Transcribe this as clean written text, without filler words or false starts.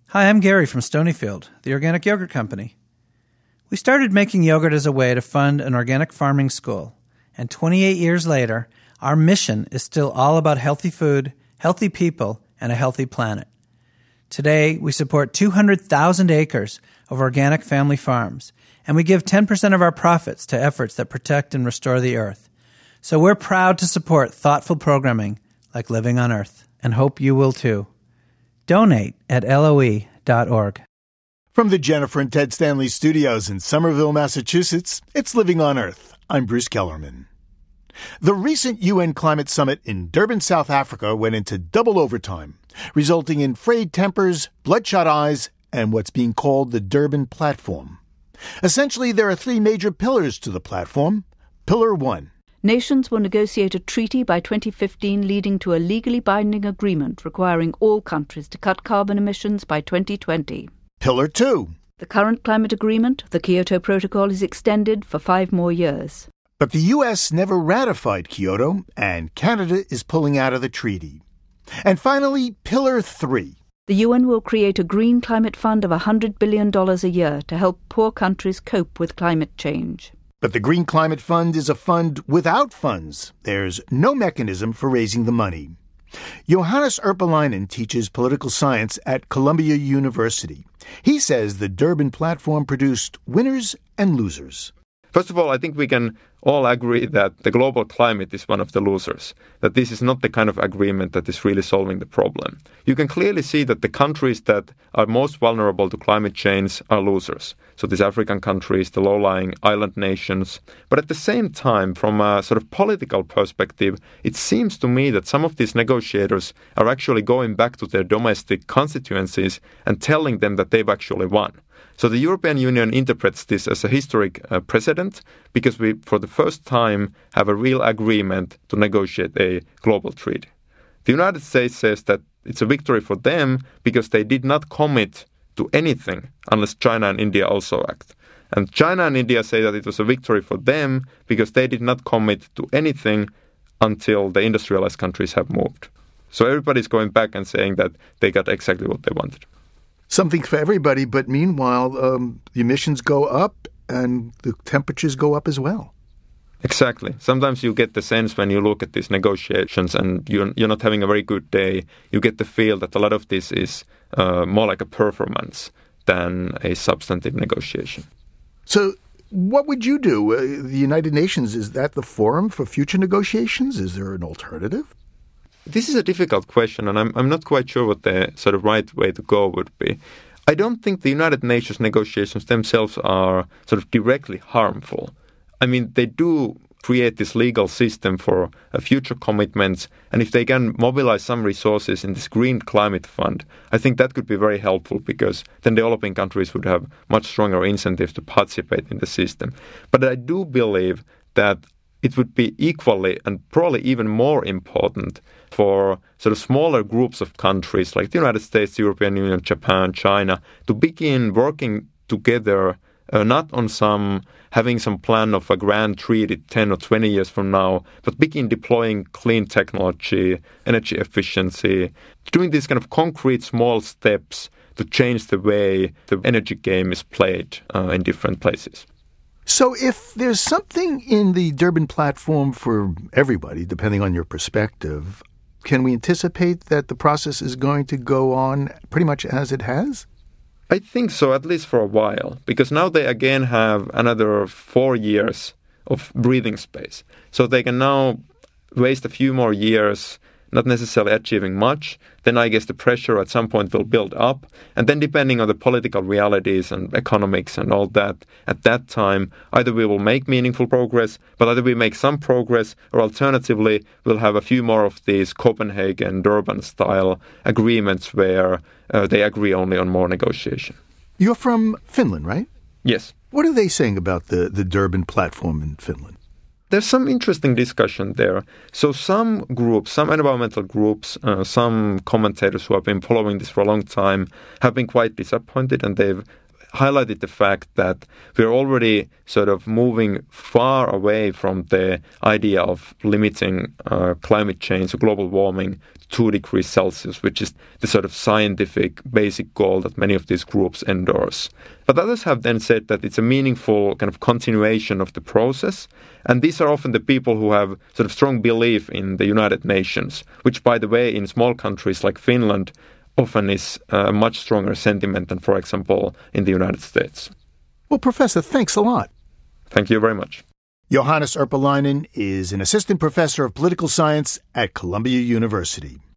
Hi, I'm Gary from Stonyfield, the organic yogurt company. We started making yogurt as a way to fund an organic farming school, and 28 years later, our mission is still all about healthy food, healthy people, and a healthy planet. Today, we support 200,000 acres of organic family farms, and we give 10% of our profits to efforts that protect and restore the earth. So we're proud to support thoughtful programming like Living on Earth, and hope you will too. Donate at LOE.org. From the Jennifer and Ted Stanley studios in Somerville, Massachusetts, it's Living on Earth. I'm Bruce Kellerman. The recent UN Climate Summit in Durban, South Africa went into double overtime, resulting in frayed tempers, bloodshot eyes, and what's being called the Durban Platform. Essentially, there are three major pillars to the platform. Pillar 1. Nations will negotiate a treaty by 2015 leading to a legally binding agreement requiring all countries to cut carbon emissions by 2020. Pillar 2. The current climate agreement, the Kyoto Protocol, is extended for 5 more years. But the U.S. never ratified Kyoto, and Canada is pulling out of the treaty. And finally, Pillar 3. The UN will create a green climate fund of $100 billion a year to help poor countries cope with climate change. But the Green Climate Fund is a fund without funds. There's no mechanism for raising the money. Johannes Erpelainen teaches political science at Columbia University. He says the Durban Platform produced winners and losers. First of all, I think we can all agree that the global climate is one of the losers, that this is not the kind of agreement that is really solving the problem. You can clearly see that the countries that are most vulnerable to climate change are losers. So these African countries, the low-lying island nations. But at the same time, from a sort of political perspective, it seems to me that some of these negotiators are actually going back to their domestic constituencies and telling them that they've actually won. So the European Union interprets this as a historic precedent because we, for the first time, have a real agreement to negotiate a global treaty. The United States says that it's a victory for them because they did not commit to anything unless China and India also act. And China and India say that it was a victory for them because they did not commit to anything until the industrialized countries have moved. So everybody's going back and saying that they got exactly what they wanted. Something for everybody, but meanwhile, the emissions go up and the temperatures go up as well. Exactly. Sometimes you get the sense when you look at these negotiations and you're not having a very good day, you get the feel that a lot of this is more like a performance than a substantive negotiation. So what would you do? The United Nations, is that the forum for future negotiations? Is there an alternative? This is a difficult question, and I'm not quite sure what the sort of right way to go would be. I don't think the United Nations negotiations themselves are sort of directly harmful. I mean, they do create this legal system for future commitments, and if they can mobilize some resources in this Green Climate Fund, I think that could be very helpful because then developing countries would have much stronger incentives to participate in the system. But I do believe that it would be equally and probably even more important for sort of smaller groups of countries like the United States, the European Union, Japan, China, to begin working together, not on having some plan of a grand treaty 10 or 20 years from now, but begin deploying clean technology, energy efficiency, doing these kind of concrete small steps to change the way the energy game is played in different places. So if there's something in the Durban Platform for everybody, depending on your perspective, can we anticipate that the process is going to go on pretty much as it has? I think so, at least for a while, because now they again have another 4 years of breathing space. So they can now waste a few more years not necessarily achieving much, then I guess the pressure at some point will build up. And then depending on the political realities and economics and all that, at that time, either we will make meaningful progress, but either we make some progress, or alternatively, we'll have a few more of these Copenhagen, Durban-style agreements where they agree only on more negotiation. You're from Finland, right? Yes. What are they saying about the Durban Platform in Finland? There's some interesting discussion there. So some groups, some environmental groups, some commentators who have been following this for a long time have been quite disappointed, and they've highlighted the fact that we're already sort of moving far away from the idea of limiting climate change or global warming 2 degrees Celsius, which is the sort of scientific basic goal that many of these groups endorse. But others have then said that it's a meaningful kind of continuation of the process. And these are often the people who have sort of strong belief in the United Nations, which, by the way, in small countries like Finland, often is a much stronger sentiment than, for example, in the United States. Well, Professor, thanks a lot. Thank you very much. Johannes Urpilainen is an assistant professor of political science at Columbia University.